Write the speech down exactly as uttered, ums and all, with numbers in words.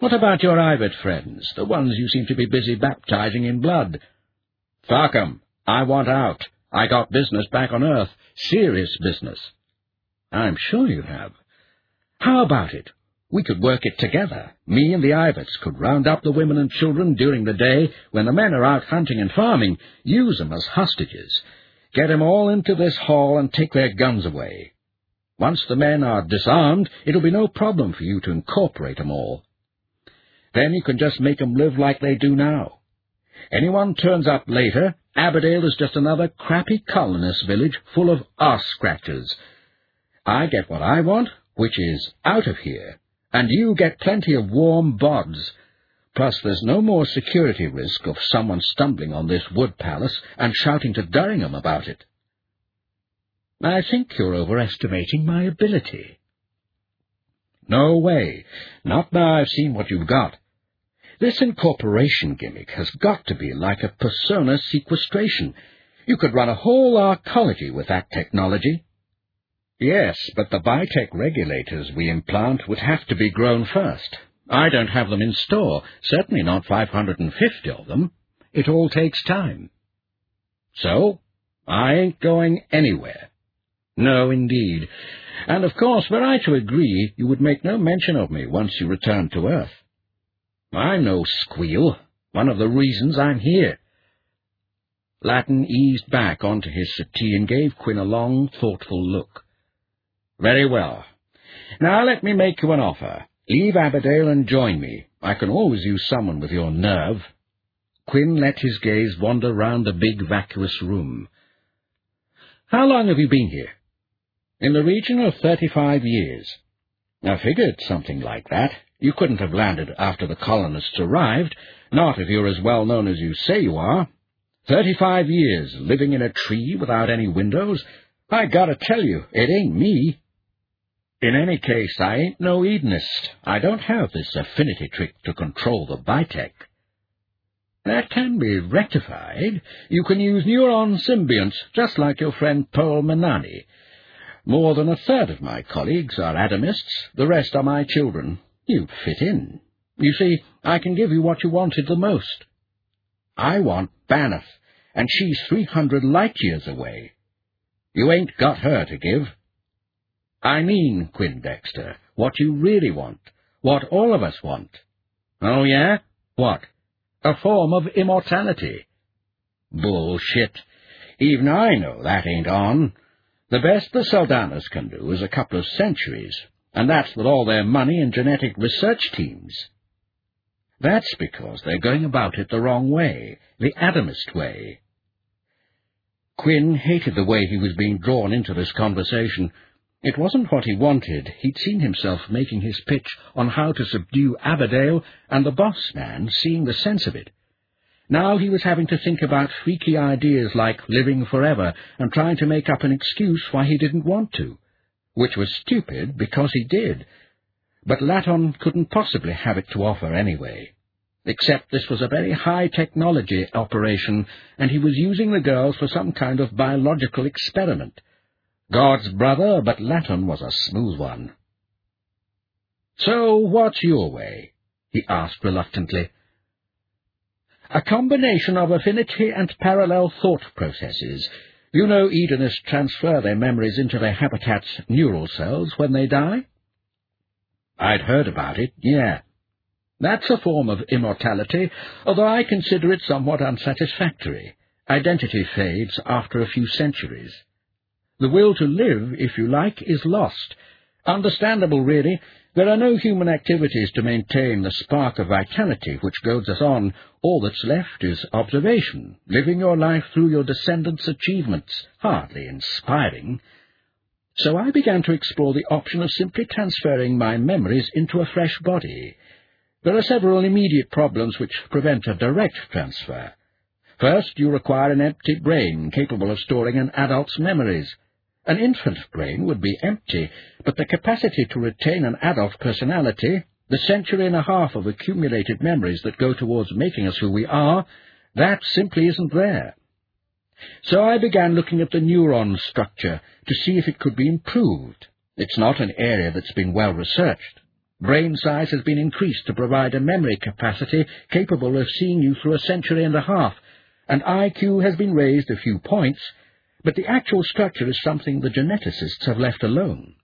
What about your Ivat friends, the ones you seem to be busy baptizing in blood? Fuck 'em. I want out. I got business back on Earth. Serious business. I'm sure you have. How about it? We could work it together. Me and the Ivats could round up the women and children during the day when the men are out hunting and farming, use 'em as hostages, get 'em all into this hall and take their guns away. Once the men are disarmed, it'll be no problem for you to incorporate 'em all. Then you can just make 'em live like they do now. Anyone turns up later, Aberdale is just another crappy colonist village full of arse-scratchers. I get what I want, which is out of here, and you get plenty of warm bods. Plus there's no more security risk of someone stumbling on this wood palace and shouting to Durringham about it. I think you're overestimating my ability. No way. Not now I've seen what you've got. This incorporation gimmick has got to be like a persona sequestration. You could run a whole arcology with that technology. Yes, but the biotech regulators we implant would have to be grown first. I don't have them in store, certainly not five hundred and fifty of them. It all takes time. So, I ain't going anywhere. No, indeed. And of course, were I to agree, you would make no mention of me once you return to Earth. I'm no squeal. One of the reasons I'm here. Latin eased back onto his settee and gave Quinn a long, thoughtful look. Very well. Now let me make you an offer. Leave Aberdale and join me. I can always use someone with your nerve. Quinn let his gaze wander round the big, vacuous room. How long have you been here? In the region of thirty-five years. I figured something like that. You couldn't have landed after the colonists arrived, not if you're as well known as you say you are. Thirty-five years, living in a tree without any windows. I gotta tell you, it ain't me. In any case, I ain't no hedonist. I don't have this affinity trick to control the biotech. That can be rectified. You can use neuron symbionts, just like your friend Paul Manani. More than a third of my colleagues are Adamists, the rest are my children. You'd fit in. You see, I can give you what you wanted the most. I want Bannath, and she's three hundred light-years away. You ain't got her to give. I mean, Quinn Dexter, what you really want, what all of us want. Oh, yeah? What? A form of immortality. Bullshit. Even I know that ain't on. The best the Saldanas can do is a couple of centuries, and that's with all their money and genetic research teams. That's because they're going about it the wrong way, the Adamist way. Quinn hated the way he was being drawn into this conversation. It wasn't what he wanted. He'd seen himself making his pitch on how to subdue Aberdale, and the boss man seeing the sense of it. Now he was having to think about freaky ideas like living forever and trying to make up an excuse why he didn't want to, which was stupid because he did. But Laton couldn't possibly have it to offer anyway, except this was a very high-technology operation, and he was using the girls for some kind of biological experiment. God's brother, but Laton was a smooth one. "So what's your way?" he asked reluctantly. "A combination of affinity and parallel thought processes. You know Edenists transfer their memories into their habitat's neural cells when they die?" "I'd heard about it, yeah." "That's a form of immortality, although I consider it somewhat unsatisfactory. Identity fades after a few centuries. The will to live, if you like, is lost. Understandable, really. There are no human activities to maintain the spark of vitality which goads us on. All that's left is observation, living your life through your descendants' achievements. Hardly inspiring. So I began to explore the option of simply transferring my memories into a fresh body. There are several immediate problems which prevent a direct transfer. First, you require an empty brain capable of storing an adult's memories. An infant brain would be empty, but the capacity to retain an adult personality, the century and a half of accumulated memories that go towards making us who we are, that simply isn't there. So I began looking at the neuron structure to see if it could be improved. It's not an area that's been well researched. Brain size has been increased to provide a memory capacity capable of seeing you through a century and a half, and I Q has been raised a few points, but the actual structure is something the geneticists have left alone.